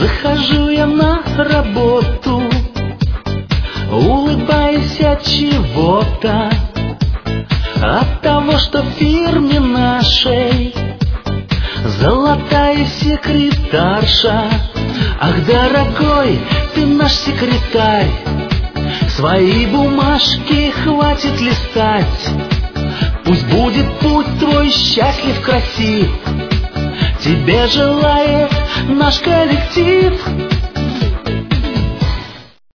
Захожу я на работу, улыбаюсь от чего-то, от того, что в фирме нашей золотая секретарша. Ах, дорогой, ты наш секретарь, свои бумажки хватит листать. Пусть будет путь твой счастлив, красив, тебе желает наш коллектив.